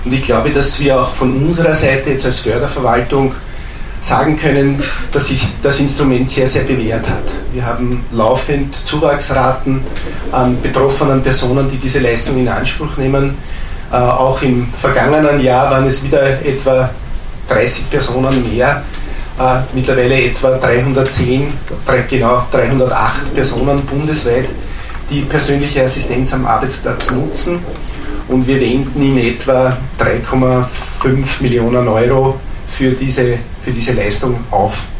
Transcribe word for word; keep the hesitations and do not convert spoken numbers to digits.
Und ich glaube, dass wir auch von unserer Seite jetzt als Förderverwaltung sagen können, dass sich das Instrument sehr, sehr bewährt hat. Wir haben laufend Zuwachsraten an betroffenen Personen, die diese Leistung in Anspruch nehmen. Äh, auch im vergangenen Jahr waren es wieder etwa dreißig Personen mehr, äh, mittlerweile etwa dreihundertzehn, drei, genau dreihundertacht Personen bundesweit, die persönliche Assistenz am Arbeitsplatz nutzen. Und wir wenden in etwa drei Komma fünf Millionen Euro für diese, für diese Leistung auf.